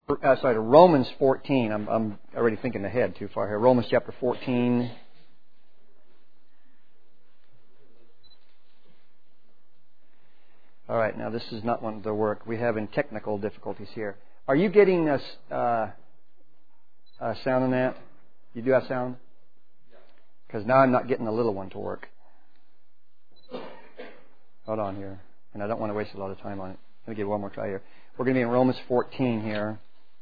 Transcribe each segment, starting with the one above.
to Romans 14. I'm already thinking ahead too far here. Romans chapter 14. All right, now this is not one of the work. We're having technical difficulties here. Are you getting us sound on that? You do have sound? Because now I'm not getting the little one to work. Hold on here. And I don't want to waste a lot of time on it. Let me give one more try here. We're going to be in Romans 14 here.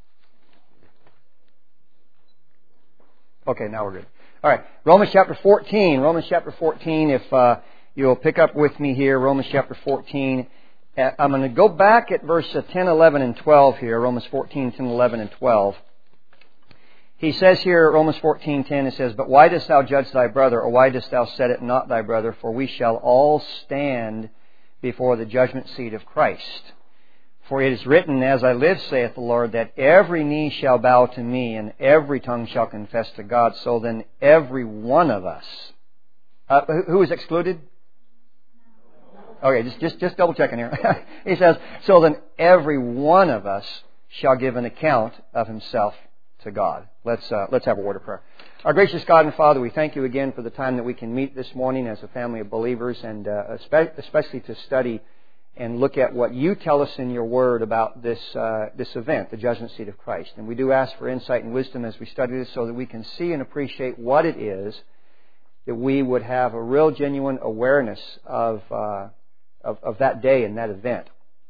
Okay, now we're good. All right, Romans chapter 14. Romans chapter 14, if you'll pick up with me here, Romans chapter 14. I'm going to go back at verse 10, 11, and 12 here. Romans 14, 10, 11, and 12. He says here, Romans 14:10, it says, "But why dost thou judge thy brother, or why dost thou set it not thy brother? For we shall all stand before the judgment seat of Christ. For it is written, As I live, saith the Lord, that every knee shall bow to me, and every tongue shall confess to God. So then every one of us..." Who is excluded? Okay, just double checking here. He says, "So then every one of us shall give an account of himself to God." Let's have a word of prayer. Our gracious God and Father, we thank you again for the time that we can meet this morning as a family of believers, and especially to study and look at what you tell us in your Word about this event, the judgment seat of Christ. And we do ask for insight and wisdom as we study this, so that we can see and appreciate what it is, that we would have a real, genuine awareness of that day and that event,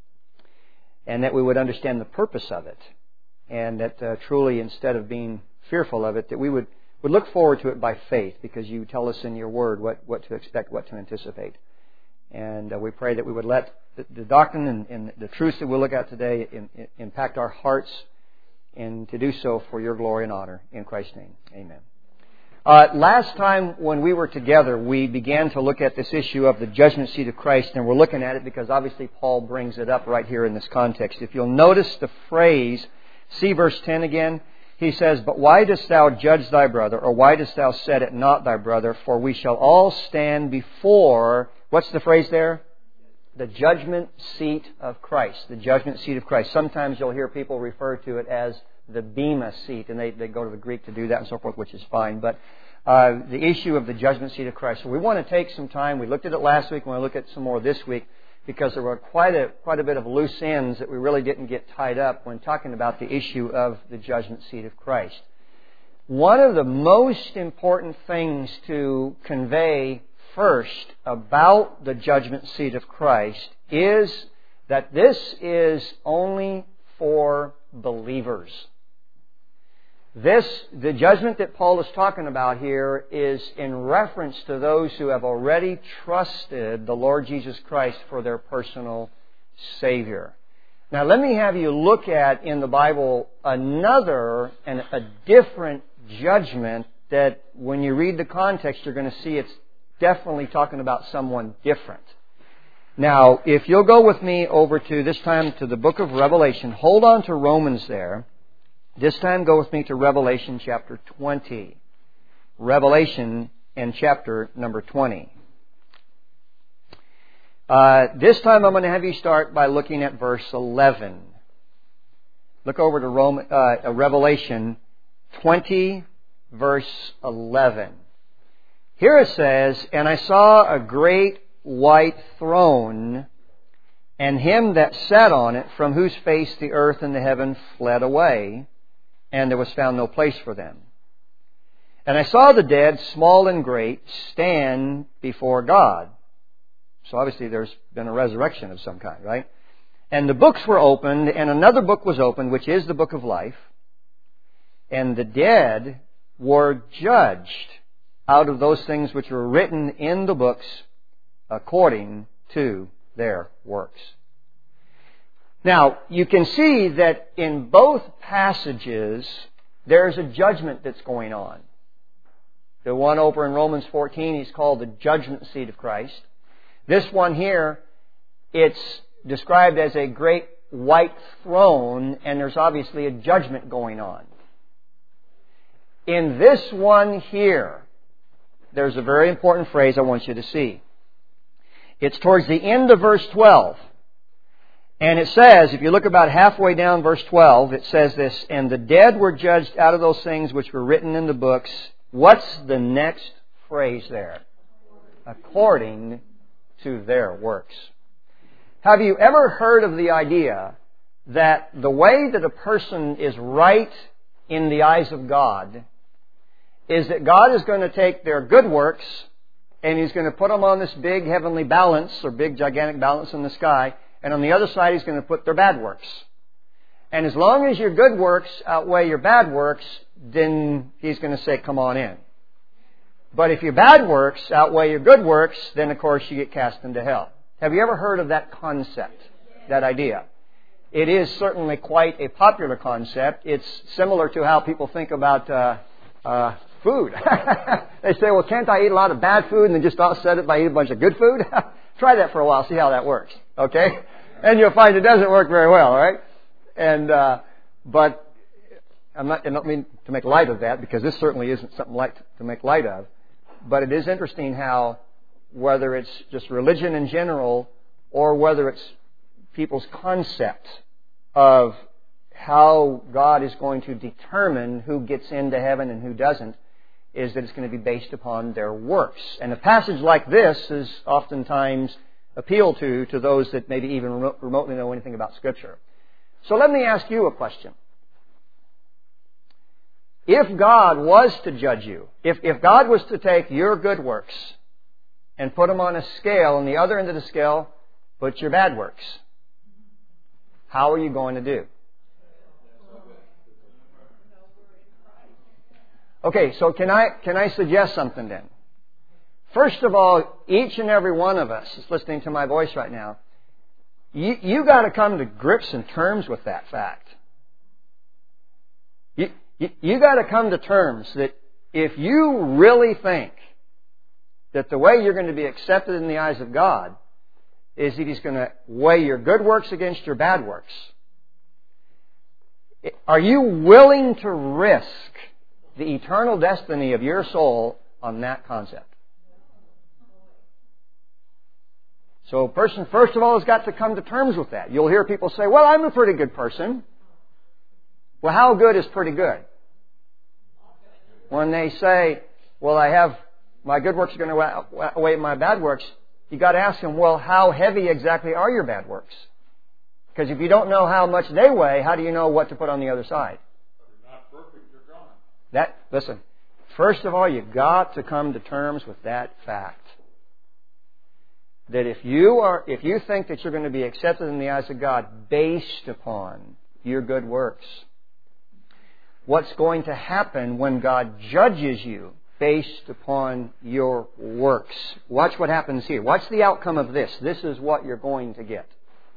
and that we would understand the purpose of it, and that truly, instead of being fearful of it, that we would look forward to it by faith, because you tell us in your Word what to expect, what to anticipate. And we pray that we would let the doctrine and the truths that we'll look at today impact our hearts, and to do so for your glory and honor. In Christ's name, amen. Last time when we were together, we began to look at this issue of the judgment seat of Christ, and we're looking at it because obviously Paul brings it up right here in this context. If you'll notice the phrase, see verse 10 again, he says, "But why dost thou judge thy brother, or why dost thou set it not thy brother? For we shall all stand before," what's the phrase there? The judgment seat of Christ. The judgment seat of Christ. Sometimes you'll hear people refer to it as the bema seat, and they go to the Greek to do that and so forth, which is fine. But the issue of the judgment seat of Christ. So we want to take some time. We looked at it last week. We want to look at some more this week, because there were quite a bit of loose ends that we really didn't get tied up when talking about the issue of the judgment seat of Christ. One of the most important things to convey first about the judgment seat of Christ is that this is only for believers. The judgment that Paul is talking about here is in reference to those who have already trusted the Lord Jesus Christ for their personal Savior. Now let me have you look at in the Bible another and a different judgment that when you read the context you're going to see it's definitely talking about someone different. Now if you'll go with me over to this time to the book of Revelation, hold on to Romans there. This time go with me to Revelation chapter 20. Revelation and chapter number 20. This time I'm going to have you start by looking at verse 11. Look over to Revelation 20, verse 11. Here it says, "And I saw a great white throne, and him that sat on it, from whose face the earth and the heaven fled away, and there was found no place for them. And I saw the dead, small and great, stand before God." So obviously there's been a resurrection of some kind, right? "And the books were opened, and another book was opened, which is the book of life. And the dead were judged out of those things which were written in the books according to their works." Now, you can see that in both passages, there's a judgment that's going on. The one over in Romans 14 is called the judgment seat of Christ. This one here, it's described as a great white throne, and there's obviously a judgment going on. In this one here, there's a very important phrase I want you to see. It's towards the end of verse 12. And it says, if you look about halfway down verse 12, it says this, and the dead were judged out of those things which were written in the books. What's the next phrase there? According to their works. Have you ever heard of the idea that the way that a person is right in the eyes of God is that God is going to take their good works and He's going to put them on this big heavenly balance or big gigantic balance in the sky, and on the other side He's going to put their bad works. And as long as your good works outweigh your bad works, then He's going to say, come on in. But if your bad works outweigh your good works, then of course you get cast into hell. Have you ever heard of that concept, that idea? It is certainly quite a popular concept. It's similar to how people think about food. They say, well, can't I eat a lot of bad food and then just offset it by eating a bunch of good food? Try that for a while, see how that works. Okay? And you'll find it doesn't work very well, all right? And but I don't mean to make light of that, because this certainly isn't something light to make light of. But it is interesting how, whether it's just religion in general or whether it's people's concept of how God is going to determine who gets into heaven and who doesn't, is that it's going to be based upon their works. And a passage like this is oftentimes appealed to those that maybe even remotely know anything about Scripture. So let me ask you a question. If God was to judge you, if God was to take your good works and put them on a scale, and the other end of the scale, put your bad works, how are you going to do? Okay, so can I suggest something then? First of all, each and every one of us is listening to my voice right now. You got to come to grips and terms with that fact. You got to come to terms that if you really think that the way you're going to be accepted in the eyes of God is that He's going to weigh your good works against your bad works, are you willing to risk the eternal destiny of your soul on that concept? So a person, first of all, has got to come to terms with that. You'll hear people say, well, I'm a pretty good person. Well, how good is pretty good? When they say, well, my good works are going to outweigh my bad works, you got to ask them, well, how heavy exactly are your bad works? Because if you don't know how much they weigh, how do you know what to put on the other side? If you're not perfect, you're gone. Listen, first of all, you've got to come to terms with that fact. That if you think that you're going to be accepted in the eyes of God based upon your good works, what's going to happen when God judges you based upon your works? Watch what happens here. Watch the outcome of this. This is what you're going to get.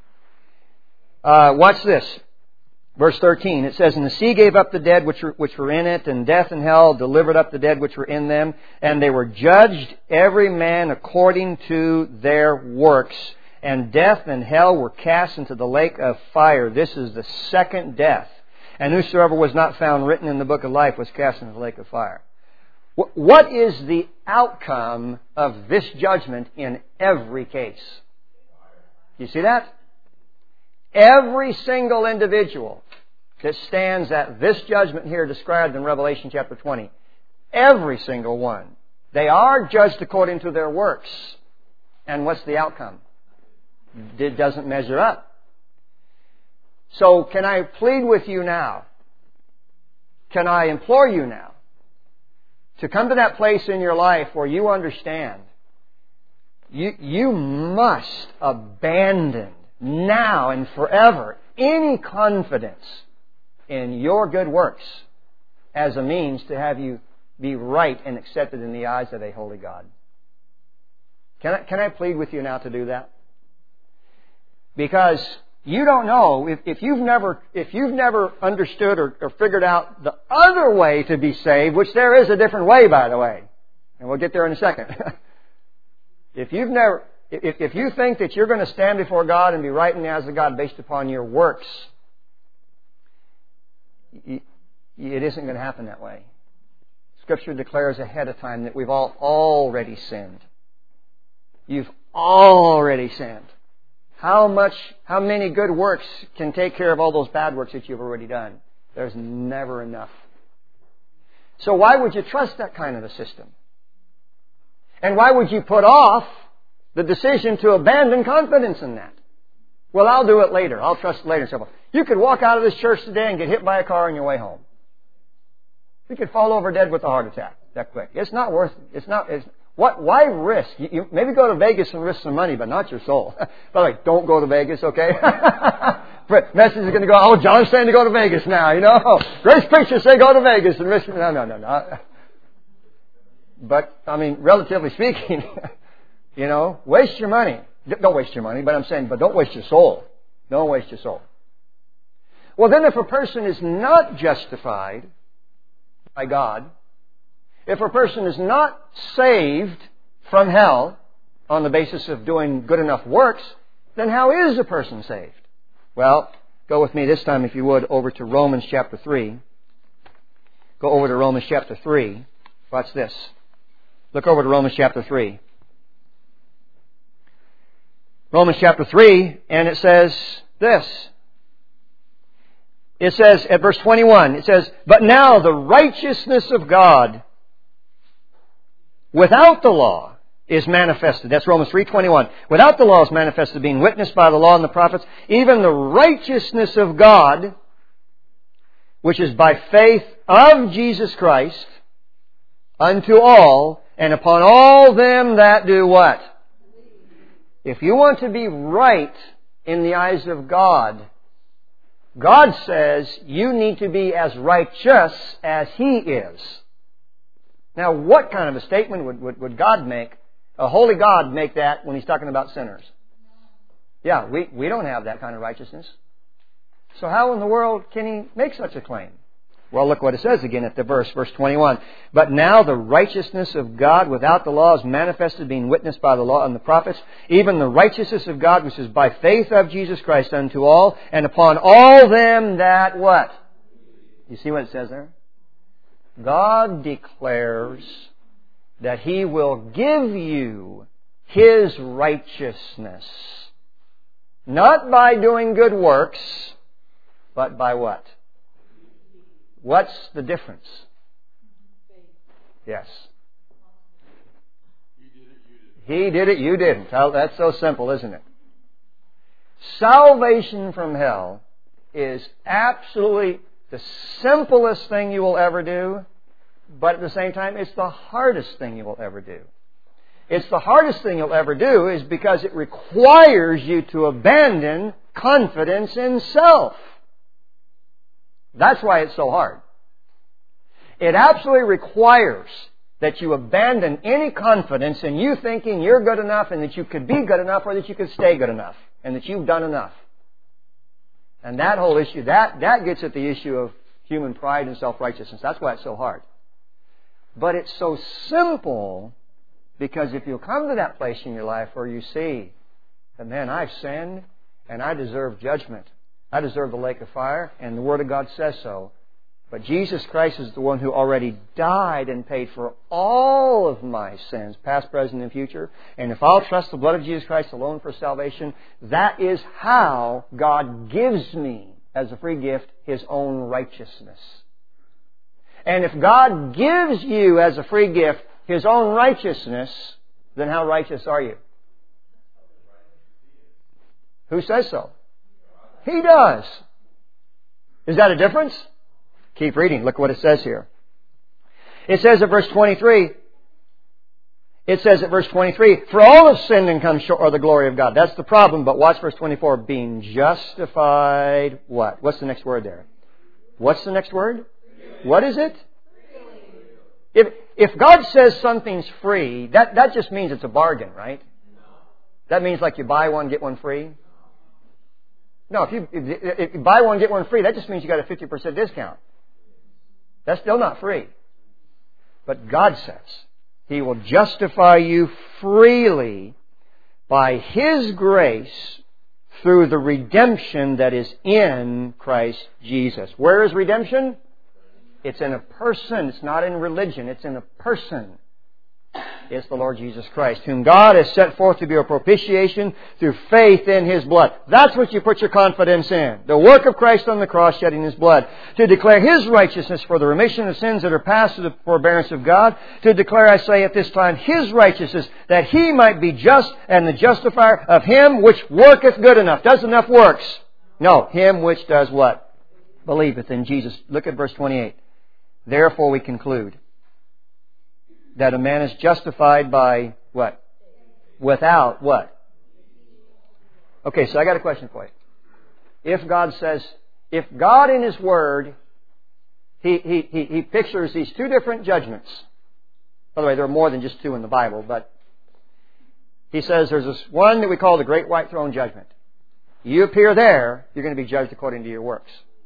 Watch this. Verse 13, it says, and the sea gave up the dead which were in it, and death and hell delivered up the dead which were in them, and they were judged every man according to their works. And death and hell were cast into the lake of fire. This is the second death. And whosoever was not found written in the book of life was cast into the lake of fire. What is the outcome of this judgment in every case? You see that? Every single individual that stands at this judgment here described in Revelation chapter 20, every single one, they are judged according to their works. And what's the outcome? It doesn't measure up. So can I plead with you now? Can I implore you now to come to that place in your life where you understand you must abandon now and forever any confidence in your good works as a means to have you be right and accepted in the eyes of a holy God? Can I plead with you now to do that? Because you don't know, if you've never understood or figured out the other way to be saved, which there is a different way, by the way, and we'll get there in a second. If you think that you're going to stand before God and be right in the eyes of God based upon your works, it isn't going to happen that way. Scripture declares ahead of time that we've all already sinned. You've already sinned. How many good works can take care of all those bad works that you've already done? There's never enough. So why would you trust that kind of a system? And why would you put off the decision to abandon confidence in that? Well, I'll do it later. I'll trust it later. So you could walk out of this church today and get hit by a car on your way home. You could fall over dead with a heart attack that quick. It's not worth it. Why risk? You maybe go to Vegas and risk some money, but not your soul. By the way, don't go to Vegas, okay? Message is going to go, oh, John's saying to go to Vegas now, Grace preachers say go to Vegas and risk. No. But, relatively speaking, waste your money. Don't waste your money, but I'm saying, but don't waste your soul. Don't waste your soul. Well, then if a person is not justified by God, if a person is not saved from hell on the basis of doing good enough works, then how is a person saved? Well, go with me this time, if you would, over to Romans chapter 3. Go over to Romans chapter 3. Watch this. Look over to Romans chapter 3. Romans chapter 3, and it says this. It says at verse 21, it says, but now the righteousness of God without the law is manifested. That's Romans 3:21. Without the law is manifested, being witnessed by the law and the prophets, even the righteousness of God, which is by faith of Jesus Christ, unto all, and upon all them that do what? If you want to be right in the eyes of God, God says you need to be as righteous as He is. Now, what kind of a statement would God make, a holy God make that when He's talking about sinners? Yeah, we don't have that kind of righteousness. So how in the world can He make such a claim? Well, look what it says again at the verse 21. But now the righteousness of God without the law is manifested, being witnessed by the law and the prophets, even the righteousness of God which is by faith of Jesus Christ unto all, and upon all them that what? You see what it says there? God declares that He will give you His righteousness. Not by doing good works, but by what? What's the difference? Yes. He did it, you didn't. That's so simple, isn't it? Salvation from hell is absolutely the simplest thing you will ever do, but at the same time, it's the hardest thing you will ever do. It's the hardest thing you'll ever do is because it requires you to abandon confidence in self. That's why it's so hard. It absolutely requires that you abandon any confidence in you thinking you're good enough and that you could be good enough or that you could stay good enough and that you've done enough. And that whole issue, that gets at the issue of human pride and self-righteousness. That's why it's so hard. But it's so simple because if you'll come to that place in your life where you see that, man, I've sinned and I deserve judgment. I deserve the lake of fire, and the Word of God says so. But Jesus Christ is the one who already died and paid for all of my sins, past, present, and future. And if I'll trust the blood of Jesus Christ alone for salvation, that is how God gives me, as a free gift, His own righteousness. And if God gives you, as a free gift, His own righteousness, then how righteous are you? Who says so? He does. Is that a difference? Keep reading. Look what it says here. It says at verse 23, for all have sinned and come short of the glory of God. That's the problem. But watch verse 24. Being justified, what? What's the next word there? What's the next word? What is it? If God says something's free, that just means it's a bargain, right? That means like you buy one, get one free. No, if you buy one, get one free, that just means you got a 50% discount. That's still not free. But God says He will justify you freely by His grace through the redemption that is in Christ Jesus. Where is redemption? It's in a person. It's not in religion. It's in a person. is the Lord Jesus Christ, whom God has set forth to be a propitiation through faith in His blood. That's what you put your confidence in. The work of Christ on the cross, shedding His blood. To declare His righteousness for the remission of sins that are past through the forbearance of God. To declare, I say at this time, His righteousness, that He might be just and the justifier of him which worketh good enough. Does enough works? No. Him which does what? Believeth in Jesus. Look at verse 28. Therefore we conclude that a man is justified by what? Without what? Okay, so I got a question for you. If God in His Word, He pictures these two different judgments. By the way, there are more than just two in the Bible, but He says there's this one that we call the Great White Throne Judgment. You appear there, you're going to be judged according to your works.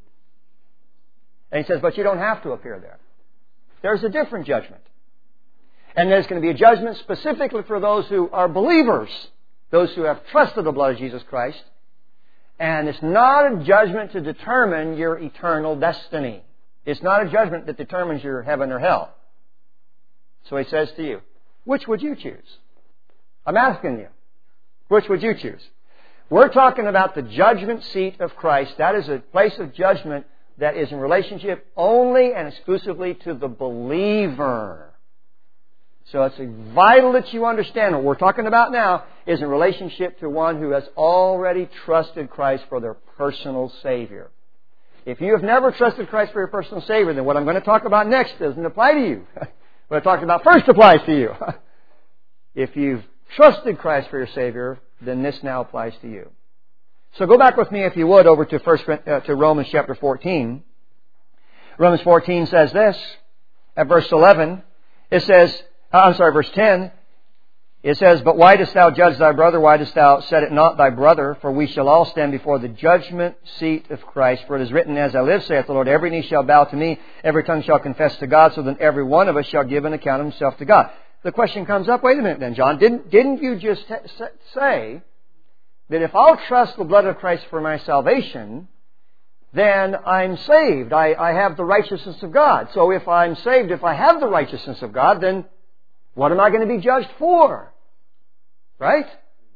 And He says, but you don't have to appear there. There's a different judgment. And there's going to be a judgment specifically for those who are believers, those who have trusted the blood of Jesus Christ. And it's not a judgment to determine your eternal destiny. It's not a judgment that determines your heaven or hell. So He says to you, which would you choose? I'm asking you, which would you choose? We're talking about the judgment seat of Christ. That is a place of judgment that is in relationship only and exclusively to the believer. So it's vital that you understand what we're talking about now is in relationship to one who has already trusted Christ for their personal Savior. If you have never trusted Christ for your personal Savior, then what I'm going to talk about next doesn't apply to you. What I talked about first applies to you. If you've trusted Christ for your Savior, then this now applies to you. So go back with me, if you would, over to Romans chapter 14. Romans 14 says this, at verse 11, it says, verse 10, it says, but why dost thou judge thy brother? Why dost thou set it not thy brother? For we shall all stand before the judgment seat of Christ. For it is written, as I live, saith the Lord, every knee shall bow to me, every tongue shall confess to God, so then every one of us shall give an account of himself to God. The question comes up, wait a minute then, John, didn't you just say that if I'll trust the blood of Christ for my salvation, then I'm saved. I have the righteousness of God. So if I'm saved, if I have the righteousness of God, then what am I going to be judged for? Right?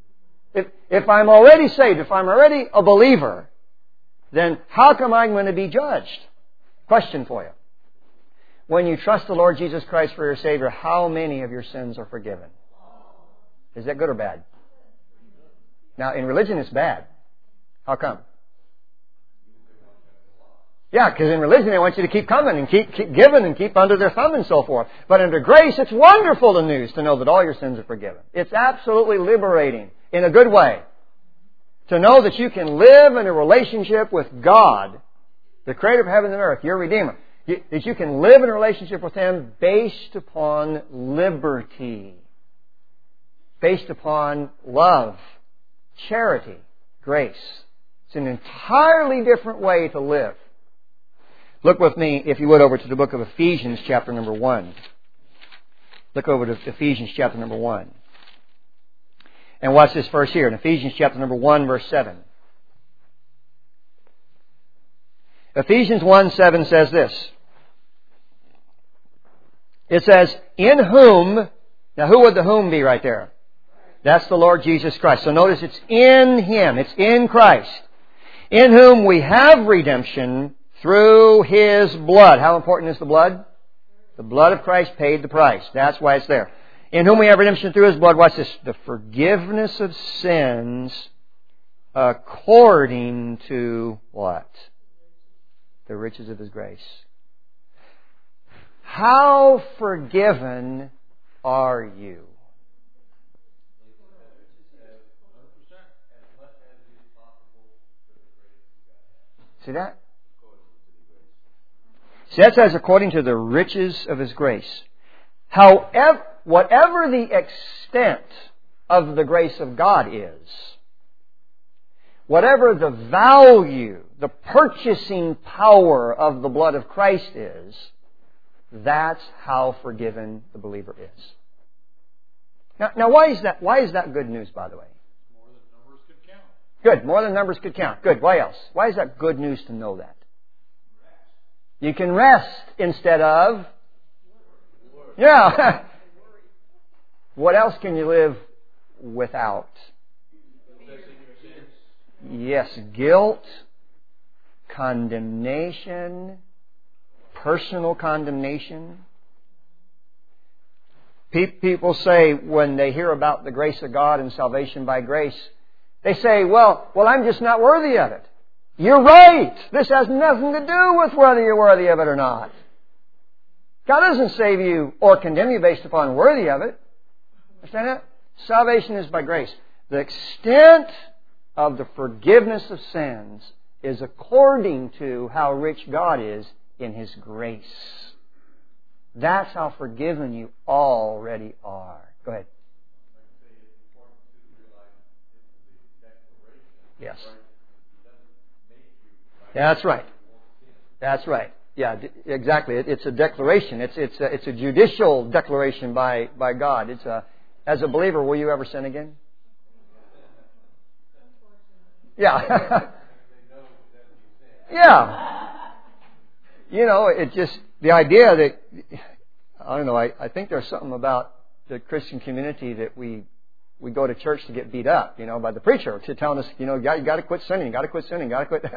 If I'm already saved, if I'm already a believer, then how come I'm going to be judged? Question for you. When you trust the Lord Jesus Christ for your Savior, how many of your sins are forgiven? Is that good or bad? Now, in religion, it's bad. How come? Yeah, because in religion, they want you to keep coming and keep giving and keep under their thumb and so forth. But under grace, it's wonderful news to know that all your sins are forgiven. It's absolutely liberating in a good way to know that you can live in a relationship with God, the Creator of heaven and earth, your Redeemer. That you can live in a relationship with Him based upon liberty, based upon love, charity, grace. It's an entirely different way to live. Look with me, if you would, over to the book of Ephesians, chapter number 1. Look over to Ephesians, chapter number 1. And watch this verse here, in Ephesians, chapter number 1, verse 7. Ephesians 1:7 says this. It says, in whom, now who would the whom be right there? That's the Lord Jesus Christ. So notice it's in Him. It's in Christ. In whom we have redemption through His blood. How important is the blood? The blood of Christ paid the price. That's why it's there. In whom we have redemption through His blood. Watch this. The forgiveness of sins according to what? The riches of His grace. How forgiven are you? See that? See, that says according to the riches of His grace. However, whatever the extent of the grace of God is, whatever the value, the purchasing power of the blood of Christ is, that's how forgiven the believer is. Now why is that good news, by the way? More than numbers could count. Good. More than numbers could count. Good. Why else? Why is that good news to know that? You can rest instead of... Yeah. What else can you live without? Yes, guilt, condemnation, personal condemnation. People say when they hear about the grace of God and salvation by grace, they say, well, I'm just not worthy of it. You're right. This has nothing to do with whether you're worthy of it or not. God doesn't save you or condemn you based upon worthy of it. Understand that? Salvation is by grace. The extent of the forgiveness of sins is according to how rich God is in His grace. That's how forgiven you already are. Go ahead. Yes. That's right. That's right. Yeah, exactly. It's a declaration. It's a judicial declaration by God. As a believer, will you ever sin again? Yeah. Yeah. You know, it just, the idea that, I don't know, I think there's something about the Christian community that we go to church to get beat up, by the preacher, to telling us, you got to quit sinning, you got to quit sinning, you got to quit.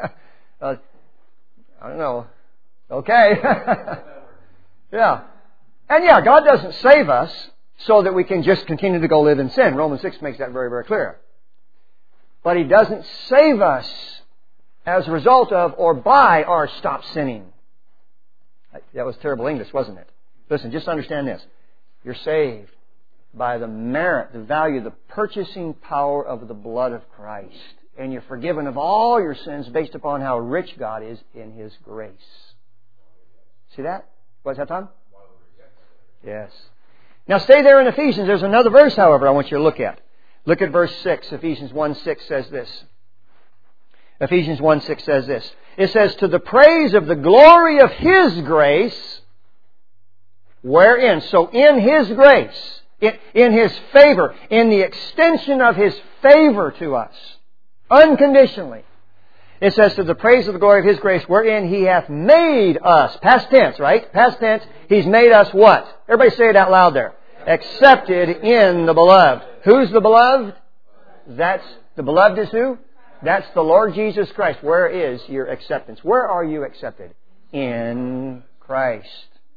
I don't know. Okay. Yeah. And yeah, God doesn't save us so that we can just continue to go live in sin. Romans 6 makes that very, very clear. But He doesn't save us as a result of or by our stop sinning. That was terrible English, wasn't it? Listen, just understand this. You're saved by the merit, the value, the purchasing power of the blood of Christ. And you're forgiven of all your sins based upon how rich God is in His grace. See that? What's that, Tom? Yes. Now stay there in Ephesians. There's another verse, however, I want you to look at. Look at verse 6. Ephesians 1:6 says this. Ephesians 1:6 says this. It says, to the praise of the glory of His grace, wherein, so in His grace, in His favor, in the extension of His favor to us, unconditionally. It says, to the praise of the glory of His grace, wherein He hath made us, past tense, right? Past tense, He's made us what? Everybody say it out loud there. Accepted in the beloved. Who's the beloved? The beloved is who? That's the Lord Jesus Christ. Where is your acceptance? Where are you accepted? In Christ.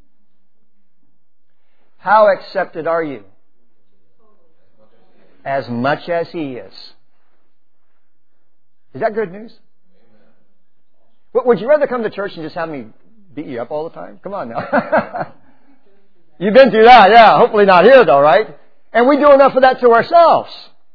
How accepted are you? As much as He is. Is that good news? Would you rather come to church and just have me beat you up all the time? Come on now. You've been through that, yeah. Hopefully not here though, right? And we do enough of that to ourselves.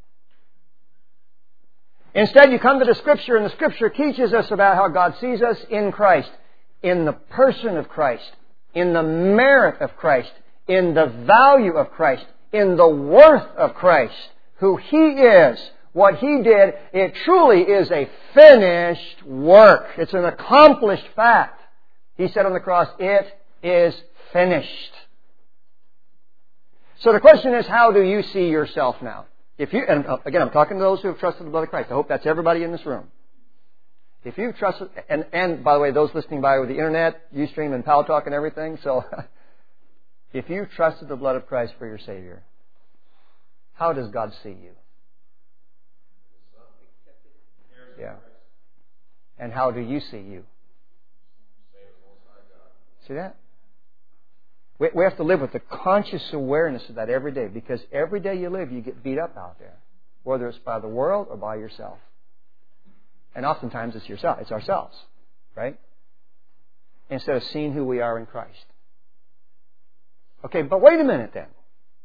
Instead, you come to the Scripture, and the Scripture teaches us about how God sees us in Christ, in the person of Christ, in the merit of Christ, in the value of Christ, in the worth of Christ, who He is, what He did. It truly is a finished work. It's an accomplished fact. He said on the cross, it is finished. So the question is, how do you see yourself now? And again, I'm talking to those who have trusted the blood of Christ. I hope that's everybody in this room. If you've trusted, and by the way, those listening by with the internet, Ustream and Pal Talk and everything, so if you've trusted the blood of Christ for your Savior, how does God see you? Yeah. And how do you see you? See that? We have to live with the conscious awareness of that every day, because every day you live, you get beat up out there, whether it's by the world or by yourself. And oftentimes it's yourself. It's ourselves, right? Instead of seeing who we are in Christ. Okay, but wait a minute then.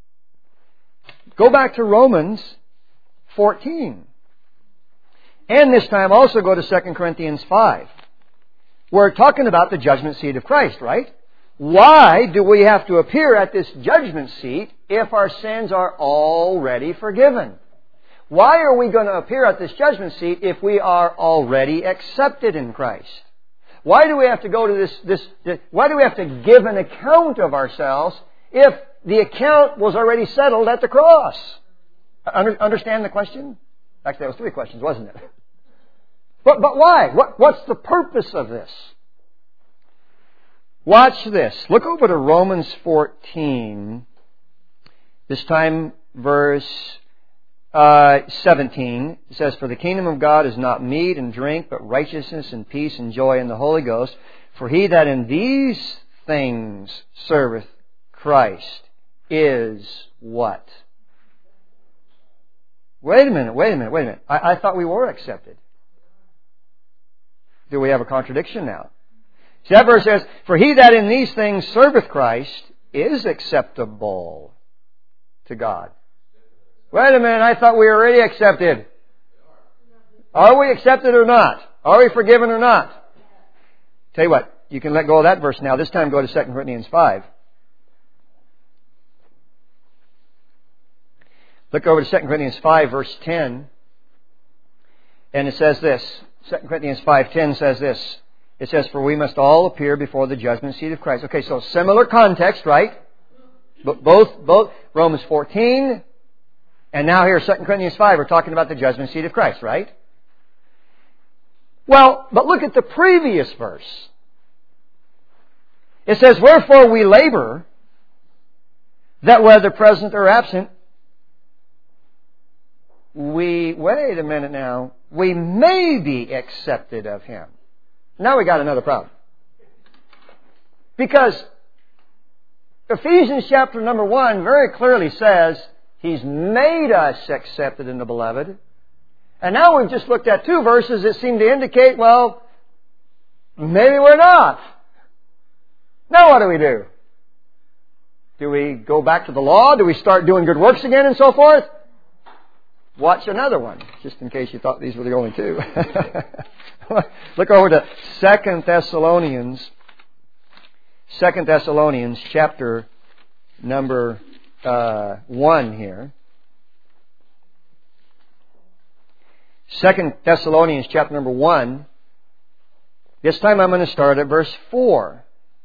Go back to Romans 14. And this time also go to 2 Corinthians 5. We're talking about the judgment seat of Christ, right? Why do we have to appear at this judgment seat if our sins are already forgiven? Why are we going to appear at this judgment seat if we are already accepted in Christ? Why do we have to go to why do we have to give an account of ourselves if the account was already settled at the cross? Understand the question? Actually, that was 3 questions, wasn't it? But why? What's the purpose of this? Watch this. Look over to Romans 14 This time, verse 17, it says, "For the kingdom of God is not meat and drink, but righteousness and peace and joy in the Holy Ghost. For he that in these things serveth Christ is" what? Wait a minute. I thought we were accepted. Do we have a contradiction now? See, that verse says, "For he that in these things serveth Christ is acceptable to God." Wait a minute, I thought we were already accepted. Are we accepted or not? Are we forgiven or not? Tell you what, you can let go of that verse now. This time go to 2 Corinthians 5. Look over to 2 Corinthians 5, verse 10. And it says this. 2 Corinthians 5:10 says this. It says, "For we must all appear before the judgment seat of Christ." Okay, so similar context, right? Both Romans 14 and now here 2 Corinthians 5 are talking about the judgment seat of Christ, right? Well, but look at the previous verse. It says, "Wherefore we labor, that whether present or absent, wait a minute now, we may be accepted of Him." Now we got another problem. Because Ephesians chapter number 1 very clearly says He's made us accepted in the Beloved. And now we've just looked at two verses that seem to indicate, well, maybe we're not. Now what do? Do we go back to the law? Do we start doing good works again and so forth? Watch another one, just in case you thought these were the only two. Look over to 2 Thessalonians. 2 Thessalonians chapter number 1 here. 2 Thessalonians chapter number 1. This time I'm going to start at verse 4.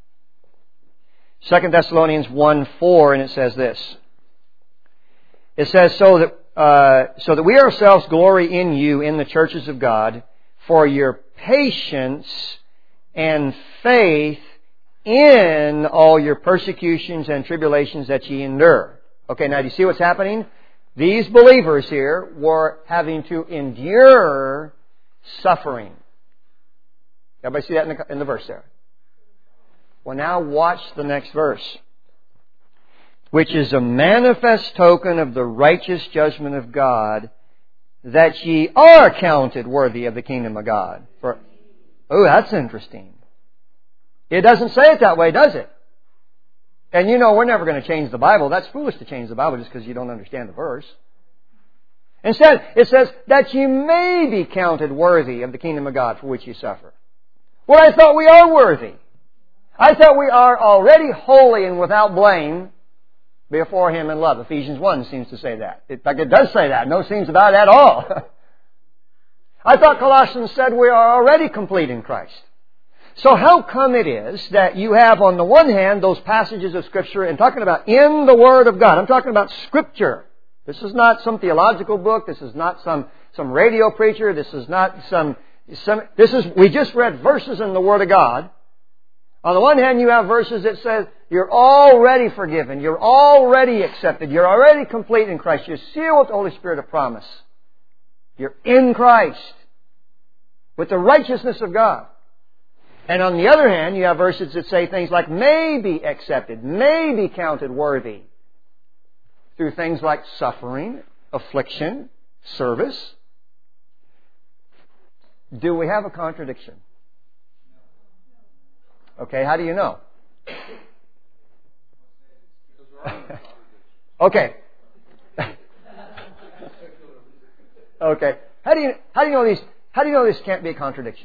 2 Thessalonians 1:4, and it says this. It says, so that we ourselves glory in you in the churches of God for your patience and faith in all your persecutions and tribulations that ye endure. Okay, now do you see what's happening? These believers here were having to endure suffering. Everybody see that in the verse there? Well, now watch the next verse. Which is a manifest token of the righteous judgment of God, that ye are counted worthy of the kingdom of God. Oh, that's interesting. It doesn't say it that way, does it? And you know we're never going to change the Bible. That's foolish to change the Bible just because you don't understand the verse. Instead, it says that ye may be counted worthy of the kingdom of God for which ye suffer. Well, I thought we are worthy. I thought we are already holy and without blame before Him in love. Ephesians 1 seems to say that. In fact, it does say that. No seems about it at all. I thought Colossians said we are already complete in Christ. So how come it is that you have on the one hand those passages of Scripture and talking about in the Word of God. I'm talking about Scripture. This is not some theological book. This is not some radio preacher. This is not we just read verses in the Word of God. On the one hand, you have verses that says you're already forgiven, you're already accepted, you're already complete in Christ, you're sealed with the Holy Spirit of promise. You're in Christ with the righteousness of God. And on the other hand, you have verses that say things like may be accepted, may be counted worthy through things like suffering, affliction, service. Do we have a contradiction? Okay, how do you know? Okay. Okay. How do you know this can't be a contradiction?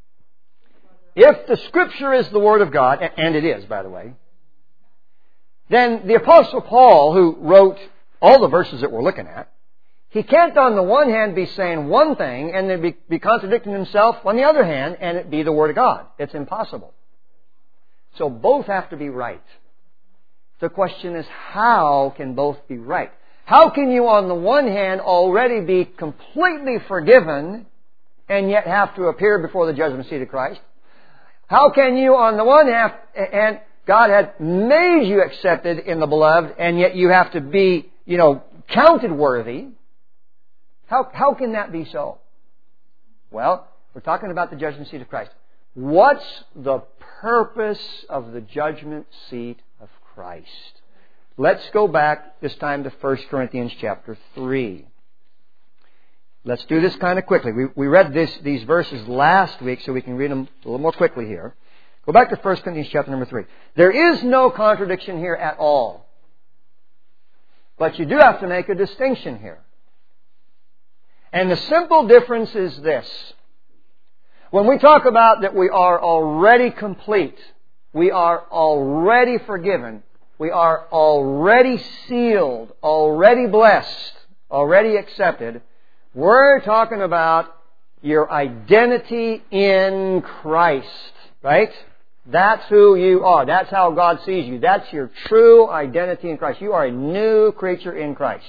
If the Scripture is the Word of God, and it is, by the way, then the Apostle Paul, who wrote all the verses that we're looking at, he can't on the one hand be saying one thing and then be contradicting himself on the other hand and it be the Word of God. It's impossible. So both have to be right. The question is, how can both be right? How can you on the one hand already be completely forgiven and yet have to appear before the judgment seat of Christ? How can you on the one hand, and God had made you accepted in the beloved, and yet you have to be, counted worthy. How can that be so? Well, we're talking about the judgment seat of Christ. What's the purpose of the judgment seat of Christ? Let's go back this time to 1 Corinthians chapter 3. Let's do this kind of quickly. We read these verses last week, so we can read them a little more quickly here. Go back to 1 Corinthians chapter number 3. There is no contradiction here at all. But you do have to make a distinction here. And the simple difference is this. When we talk about that we are already complete, we are already forgiven, we are already sealed, already blessed, already accepted, we're talking about your identity in Christ, right? That's who you are. That's how God sees you. That's your true identity in Christ. You are a new creature in Christ.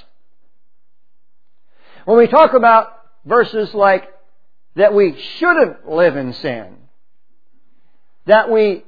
When we talk about verses like that we shouldn't live in sin, that we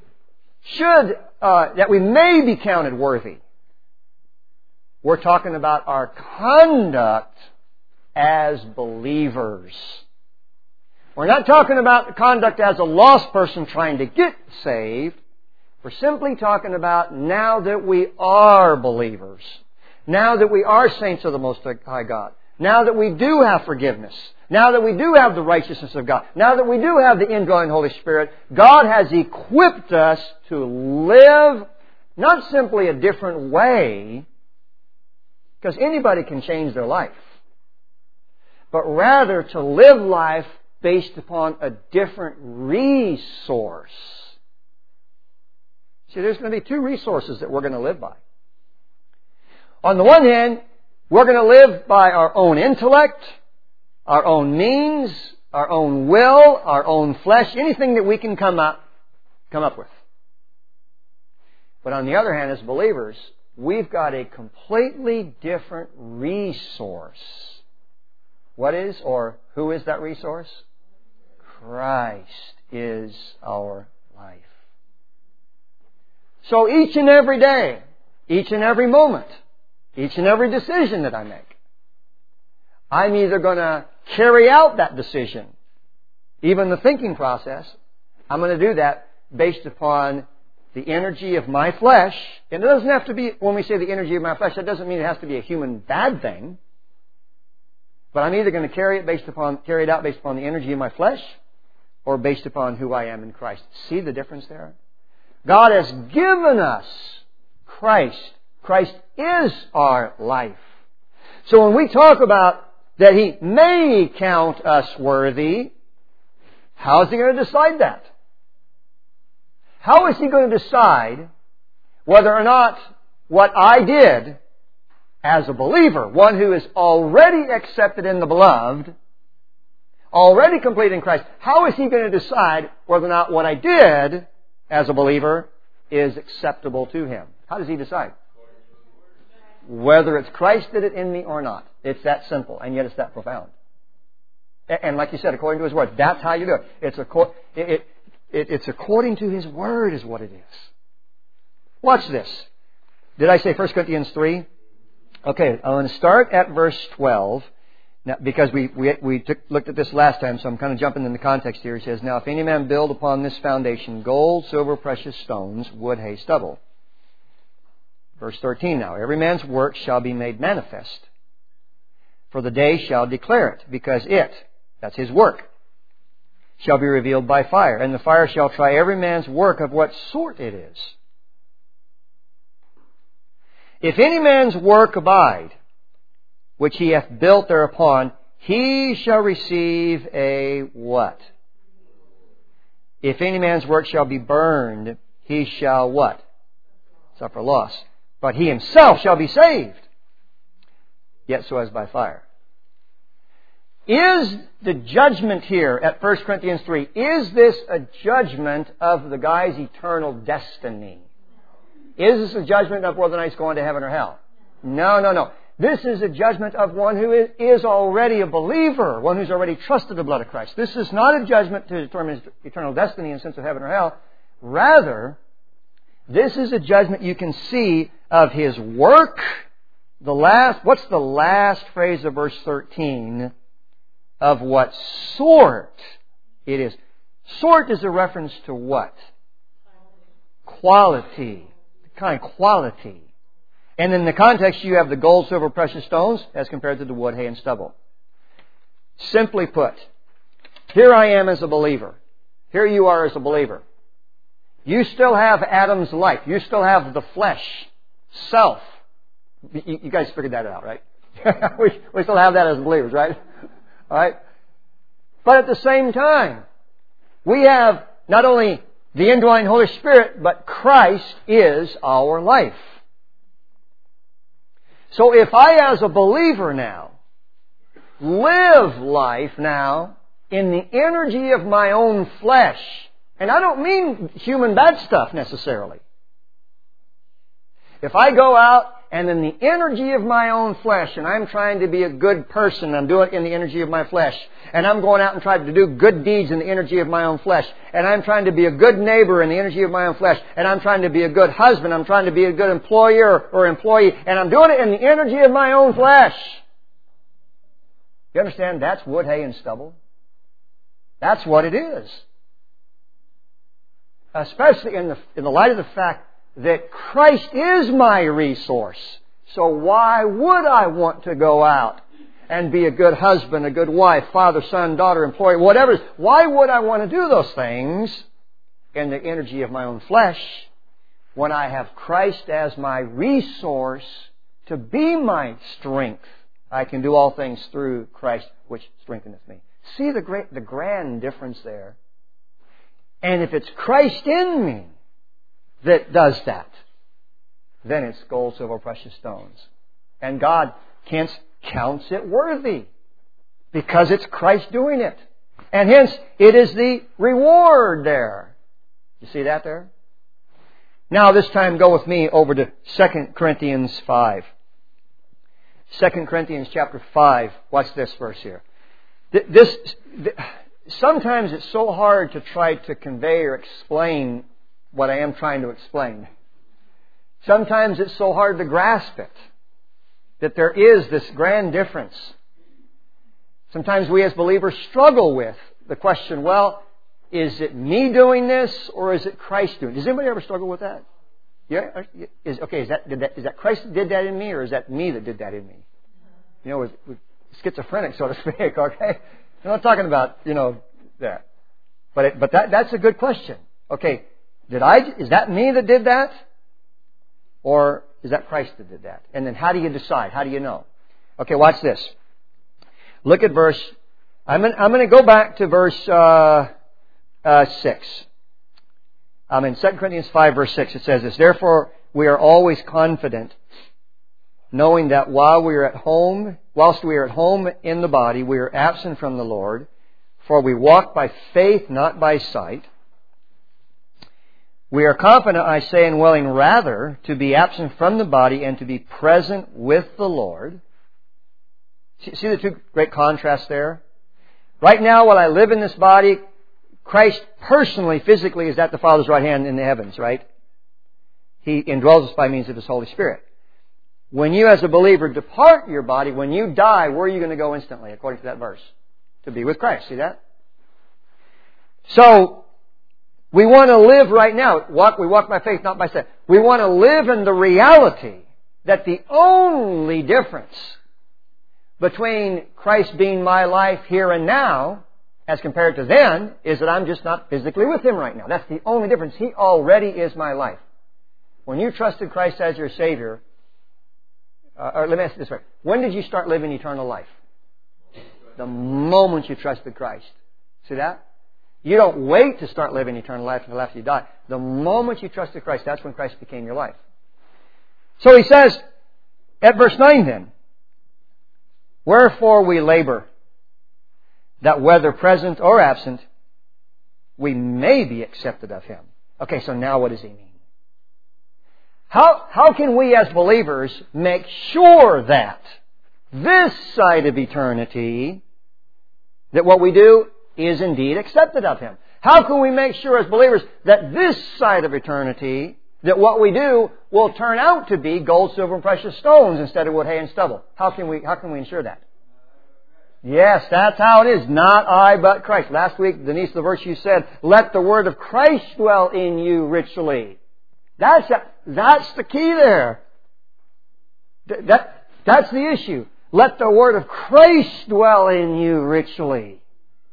may be counted worthy, we're talking about our conduct as believers. We're not talking about conduct as a lost person trying to get saved. We're simply talking about now that we are believers, now that we are saints of the Most High God, now that we do have forgiveness, now that we do have the righteousness of God, now that we do have the indwelling Holy Spirit, God has equipped us to live not simply a different way, because anybody can change their life, but rather to live life based upon a different resource. See, there's going to be two resources that we're going to live by. On the one hand, we're going to live by our own intellect, our own means, our own will, our own flesh, anything that we can come up with. But on the other hand, as believers, we've got a completely different resource. What is or who is that resource? Christ is our life. So each and every day, each and every moment, each and every decision that I make, I'm either going to carry out that decision, even the thinking process, I'm going to do that based upon the energy of my flesh. And it doesn't have to be, when we say the energy of my flesh, that doesn't mean it has to be a human bad thing. But I'm either going to carry it out based upon the energy of my flesh or based upon who I am in Christ. See the difference there? God has given us Christ. Christ is our life. So when we talk about that He may count us worthy, how is He going to decide that? How is He going to decide whether or not what I did as a believer, one who is already accepted in the beloved, already complete in Christ, how is He going to decide whether or not what I did as a believer is acceptable to Him? How does He decide? Whether it's Christ did it in me or not. It's that simple, and yet it's that profound. And like you said, according to His Word, that's how you do it. It's according to His Word is what it is. Watch this. Did I say 1 Corinthians 3? Okay, I'm going to start at verse 12. Now, because we looked at this last time, so I'm kind of jumping in the context here. He says, "Now if any man build upon this foundation gold, silver, precious stones, wood, hay, stubble." Verse 13 now. "Every man's work shall be made manifest, for the day shall declare it, because it," that's his work, "shall be revealed by fire. And the fire shall try every man's work of what sort it is. If any man's work abide, which he hath built thereupon, he shall receive a what? If any man's work shall be burned, he shall what? Suffer loss. But he himself shall be saved, yet so as by fire." Is the judgment here at 1 Corinthians 3, is this a judgment of the guy's eternal destiny? Is this a judgment of whether or not he's going to heaven or hell? No. This is a judgment of one who is already a believer, one who's already trusted the blood of Christ. This is not a judgment to determine his eternal destiny in the sense of heaven or hell. Rather, This is a judgment you can see of His work. What's the last phrase of verse 13? Of what sort it is. Sort is a reference to what? Quality. Kind of quality. And in the context, you have the gold, silver, precious stones as compared to the wood, hay, and stubble. Simply put, here I am as a believer. Here you are as a believer. You still have Adam's life. You still have the flesh, self. You guys figured that out, right? we still have that as believers, right? All right? But at the same time, we have not only the indwelling Holy Spirit, but Christ is our life. So if I, as a believer now, live life now in the energy of my own flesh, and I don't mean human bad stuff necessarily. If I go out and in the energy of my own flesh, and I'm trying to be a good person, I'm doing it in the energy of my flesh, and I'm going out and trying to do good deeds in the energy of my own flesh, and I'm trying to be a good neighbor in the energy of my own flesh, and I'm trying to be a good husband, I'm trying to be a good employer or employee, and I'm doing it in the energy of my own flesh. You understand? That's wood, hay, and stubble. That's what it is. Especially in the light of the fact that Christ is my resource. So why would I want to go out and be a good husband, a good wife, father, son, daughter, employee, whatever? Why would I want to do those things in the energy of my own flesh when I have Christ as my resource to be my strength? I can do all things through Christ which strengtheneth me. See the grand difference there? And if it's Christ in me that does that, then it's gold, silver, precious stones. And God counts it worthy because it's Christ doing it. And hence, it is the reward there. You see that there? Now, this time, go with me over to 2 Corinthians 5. 2 Corinthians chapter 5. Watch this verse here. Sometimes it's so hard to try to convey or explain what I am trying to explain. Sometimes it's so hard to grasp it, that there is this grand difference. Sometimes we as believers struggle with the question, well, is it me doing this or is it Christ doing it? Does anybody ever struggle with that? Yeah? Is that Christ that did that in me or is that me that did that in me? You know, we're schizophrenic, so to speak, okay? I'm not talking about, that. But that's a good question. Okay, is that me that did that? Or is that Christ that did that? And then how do you decide? How do you know? Okay, watch this. Look at verse... I'm going to go back to verse 6. In 2 Corinthians 5, verse 6, it says this, "Therefore we are always confident, knowing that whilst we are at home in the body, we are absent from the Lord, for we walk by faith, not by sight. We are confident, I say, and willing rather to be absent from the body and to be present with the Lord." See the two great contrasts there? Right now, while I live in this body, Christ personally, physically, is at the Father's right hand in the heavens, right? He indwells us by means of His Holy Spirit. When you as a believer depart your body, when you die, where are you going to go instantly, according to that verse? To be with Christ. See that? So, we want to live right now. We walk by faith, not by sight. We want to live in the reality that the only difference between Christ being my life here and now, as compared to then, is that I'm just not physically with Him right now. That's the only difference. He already is my life. When you trusted Christ as your Savior, or let me ask it this way. When did you start living eternal life? The moment you trusted Christ. See that? You don't wait to start living eternal life until after you die. The moment you trusted Christ, that's when Christ became your life. So he says, at verse 9 then, "Wherefore we labor, that whether present or absent, we may be accepted of Him." Okay, so now what does he mean? How can we as believers make sure that this side of eternity, that what we do is indeed accepted of Him? How can we make sure as believers that this side of eternity that what we do will turn out to be gold, silver, and precious stones instead of wood, hay, and stubble. How can we ensure that? Yes, that's how it is. Not I, but Christ. Last week, Denise, the verse you said, let the word of Christ dwell in you richly. That's the key there. That's the issue. Let the word of Christ dwell in you richly.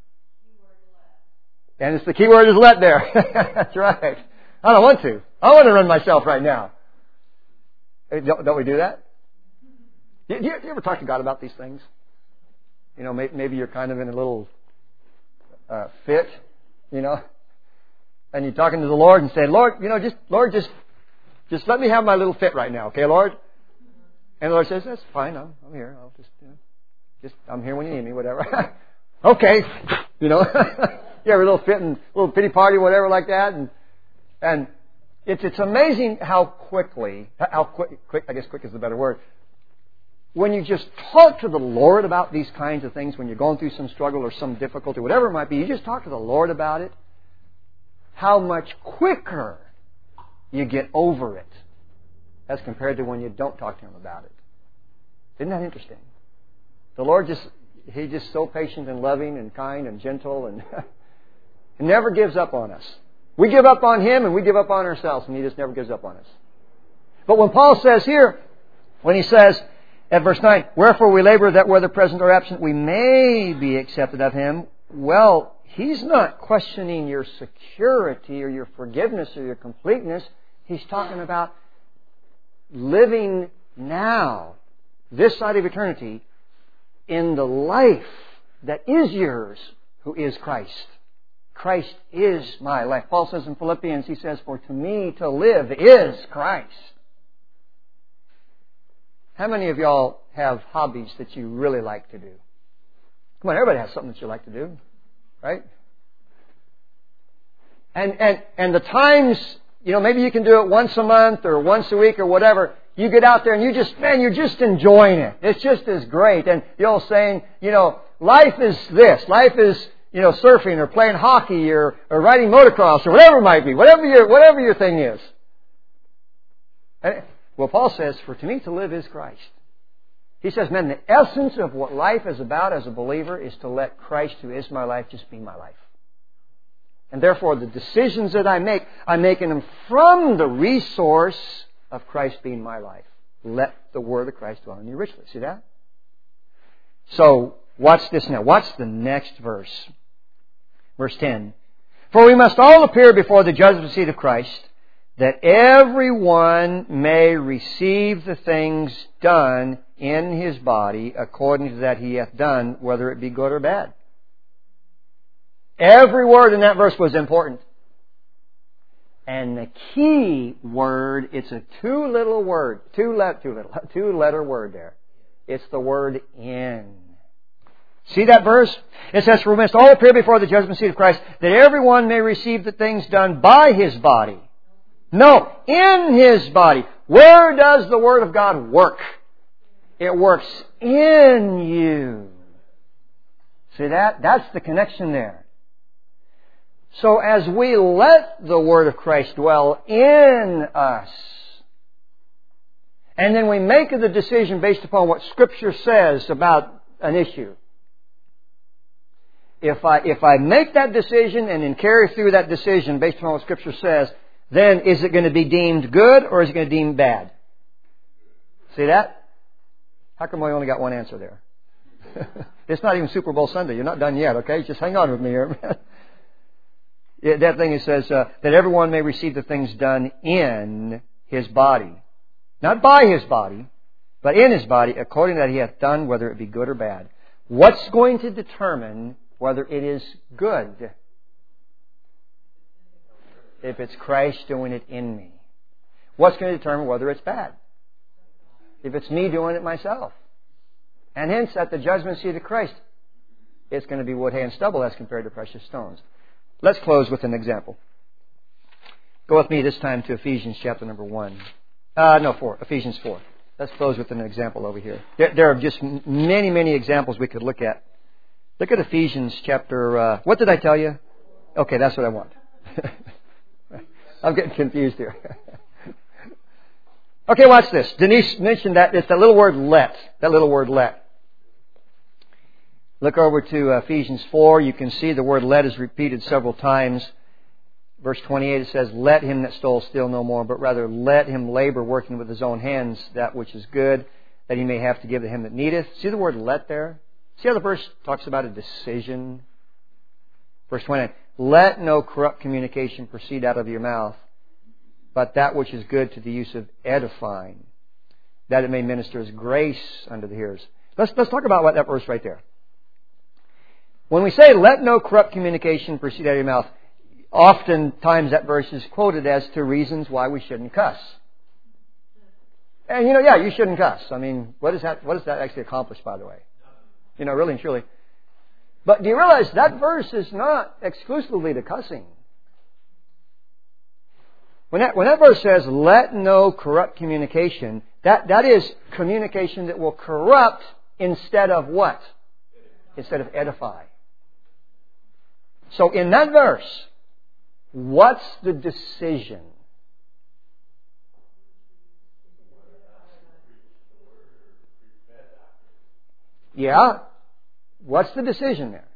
And it's the key word is let there. That's right. I don't want to. I want to run myself right now. Don't we do that? Do you ever talk to God about these things? You know, maybe you're kind of in a little fit, you know, and you're talking to the Lord and saying, Lord, you know, just let me have my little fit right now, okay, Lord? And the Lord says, that's fine, I'm here. I'll I'm here when you need me, whatever. Okay, you know, you have a little fit and a little pity party, whatever like that, and it's amazing how quick, I guess quick is the better word. When you just talk to the Lord about these kinds of things, when you're going through some struggle or some difficulty, whatever it might be, you just talk to the Lord about it, how much quicker you get over it as compared to when you don't talk to Him about it. Isn't that interesting? The Lord He's just so patient and loving and kind and gentle and He never gives up on us. We give up on Him and we give up on ourselves, and He just never gives up on us. But when Paul says here, when he says, at verse 9, wherefore we labor that whether present or absent we may be accepted of Him. Well, he's not questioning your security or your forgiveness or your completeness. He's talking about living now, this side of eternity, in the life that is yours, who is Christ. Christ is my life. Paul says in Philippians, he says, for to me to live is Christ. How many of y'all have hobbies that you really like to do? Come on, everybody has something that you like to do, right? And the times, you know, maybe you can do it once a month or once a week or whatever. You get out there and you're just enjoying it. It's just as great. And the old saying, you know, life is this. Life is, you know, surfing or playing hockey or riding motocross or whatever it might be. Whatever your thing is. Well, Paul says, for to me to live is Christ. He says, man, the essence of what life is about as a believer is to let Christ, who is my life, just be my life. And therefore, the decisions that I'm making them from the resource of Christ being my life. Let the word of Christ dwell in you richly. See that? So, watch this now. Watch the next verse. Verse 10. For we must all appear before the judgment seat of Christ, that everyone may receive the things done in his body according to that he hath done, whether it be good or bad. Every word in that verse was important. And the key word, it's a two-letter word there. It's the word in. See that verse? It says, for we must all appear before the judgment seat of Christ, that everyone may receive the things done by his body. No, in His body. Where does the Word of God work? It works in you. See that? That's the connection there. So as we let the Word of Christ dwell in us, and then we make the decision based upon what Scripture says about an issue. If I make that decision and then carry through that decision based upon what Scripture says, then is it going to be deemed good or is it going to be deemed bad? See that? How come we only got one answer there? It's not even Super Bowl Sunday. You're not done yet, okay? Just hang on with me here. That thing it says, that everyone may receive the things done in his body. Not by his body, but in his body, according to that he hath done, whether it be good or bad. What's going to determine whether it is good? If it's Christ doing it in me. What's going to determine whether it's bad? If it's me doing it myself. And hence, at the judgment seat of Christ, it's going to be wood, hay, and stubble as compared to precious stones. Let's close with an example. Go with me this time to Ephesians chapter number 4. Ephesians 4. Let's close with an example over here. There are just many, many examples we could look at. Look at Ephesians chapter... what did I tell you? Okay, that's what I want. I'm getting confused here. Okay, watch this. Denise mentioned that. It's that little word let. That little word let. Look over to Ephesians 4. You can see the word let is repeated several times. Verse 28, it says, "Let him that stole steal no more, but rather let him labor, working with his own hands, that which is good, that he may have to give to him that needeth." See the word let there? See how the verse talks about a decision? Verse 29, "Let no corrupt communication proceed out of your mouth, but that which is good to the use of edifying, that it may minister as grace unto the hearers." Let's talk about what that verse right there. When we say, "Let no corrupt communication proceed out of your mouth," oftentimes that verse is quoted as to reasons why we shouldn't cuss. And you shouldn't cuss. I mean, what does that actually accomplish, by the way? Really and truly. But do you realize that verse is not exclusively to cussing? When that verse says, "Let no corrupt communication," that is communication that will corrupt instead of what? Instead of edify. So in that verse, what's the decision? Yeah. What's the decision there?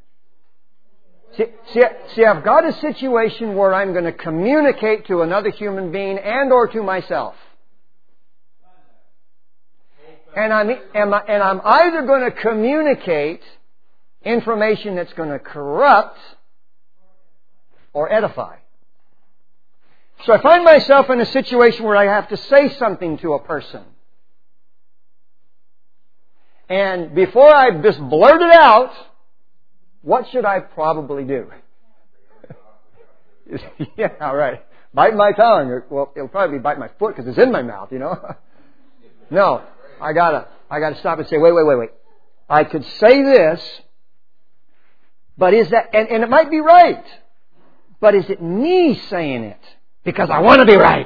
See, I've got a situation where I'm going to communicate to another human being and or to myself. And I'm either going to communicate information that's going to corrupt or edify. So I find myself in a situation where I have to say something to a person. And before I just blurt it out, what should I probably do? Yeah, right. Bite my tongue. Well, it'll probably bite my foot because it's in my mouth, No, I gotta stop and say, wait. I could say this, but is that, and it might be right, but is it me saying it because I want to be right?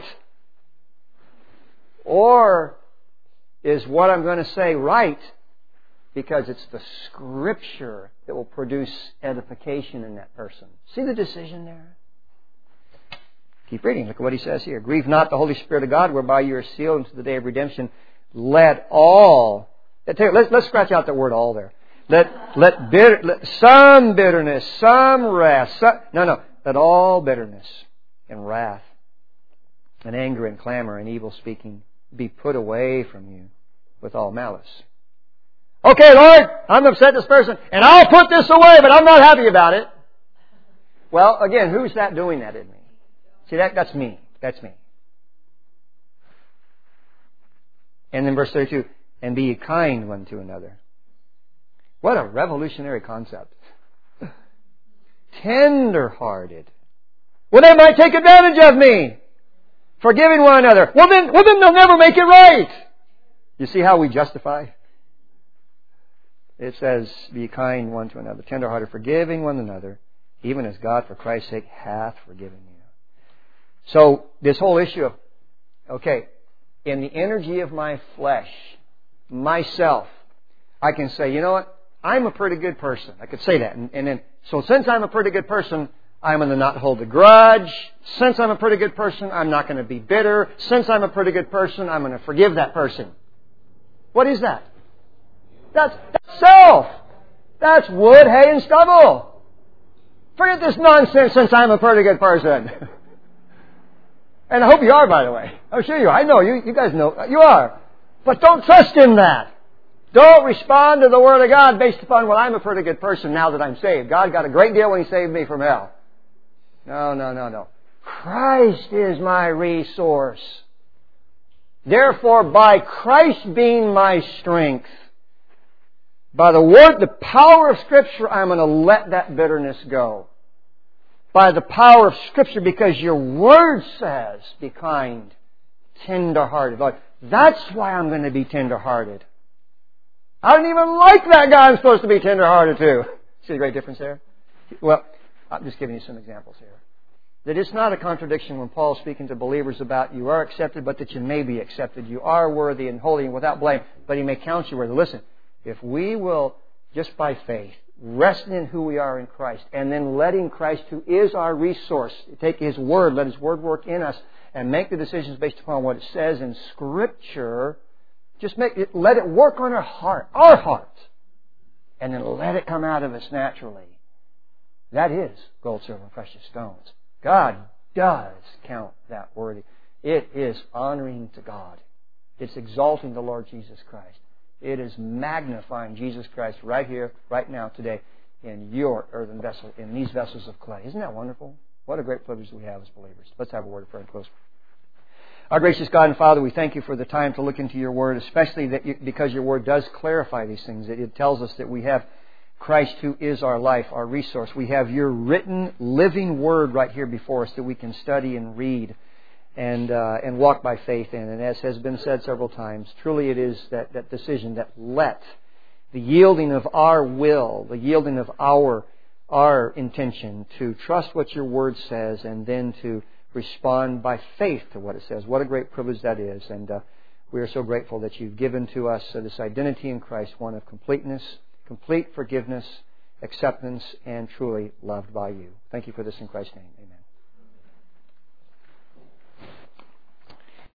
Or is what I'm going to say right because it's the Scripture that will produce edification in that person? See the decision there? Keep reading. Look at what he says here. "Grieve not the Holy Spirit of God, whereby you are sealed unto the day of redemption. Let all..." Let's scratch out that word "all" there. Let some bitterness, some wrath. Let all bitterness and wrath and anger and clamor and evil speaking be put away from you with all malice. Okay, Lord, I'm upset at this person, and I'll put this away, but I'm not happy about it. Well, again, who's that doing that in me? See, that's me. That's me. And then verse 32, "And be ye kind one to another." What a revolutionary concept. Tender-hearted. Well, they might take advantage of me. Forgiving one another. Well, then they'll never make it right. You see how we justify? It says, "Be kind one to another, tender-hearted, forgiving one another, even as God for Christ's sake hath forgiven you." So, this whole issue of, in the energy of my flesh, myself, I can say, you know what? I'm a pretty good person. I could say that. And then, so since I'm a pretty good person, I'm going to not hold a grudge. Since I'm a pretty good person, I'm not going to be bitter. Since I'm a pretty good person, I'm going to forgive that person. What is that? That's self. That's wood, hay, and stubble. Forget this nonsense, "Since I'm a pretty good person." And I hope you are, by the way. I'm sure you are. I know you guys know you are. But don't trust in that. Don't respond to the Word of God based upon, "Well, I'm a pretty good person now that I'm saved. God got a great deal when He saved me from hell." No. Christ is my resource. Therefore, by Christ being my strength, by the Word, the power of Scripture, I'm going to let that bitterness go. By the power of Scripture, because your Word says, "Be kind, tender-hearted." Lord, that's why I'm going to be tender-hearted. I don't even like that guy I'm supposed to be tender-hearted to. See the great difference there? Well, I'm just giving you some examples here. That it's not a contradiction when Paul's speaking to believers about you are accepted, but that you may be accepted. You are worthy and holy and without blame, but He may count you worthy. Listen, if we will, just by faith, resting in who we are in Christ, and then letting Christ, who is our resource, take His Word, let His Word work in us, and make the decisions based upon what it says in Scripture, just let it work on our heart, and then let it come out of us naturally. That is gold, silver, and precious stones. God does count that worthy. It is honoring to God. It's exalting the Lord Jesus Christ. It is magnifying Jesus Christ right here, right now, today, in your earthen vessel, in these vessels of clay. Isn't that wonderful? What a great privilege we have as believers. Let's have a word of prayer and close. Our gracious God and Father, we thank you for the time to look into your Word, especially because your Word does clarify these things. It tells us that we have Christ who is our life, our resource. We have your written, living Word right here before us that we can study and read and walk by faith in. And as has been said several times, truly it is that decision that let the yielding of our will, the yielding of our intention to trust what your Word says and then to respond by faith to what it says. What a great privilege that is. And we are so grateful that you've given to us this identity in Christ, one of completeness, complete forgiveness, acceptance, and truly loved by you. Thank you for this in Christ's name.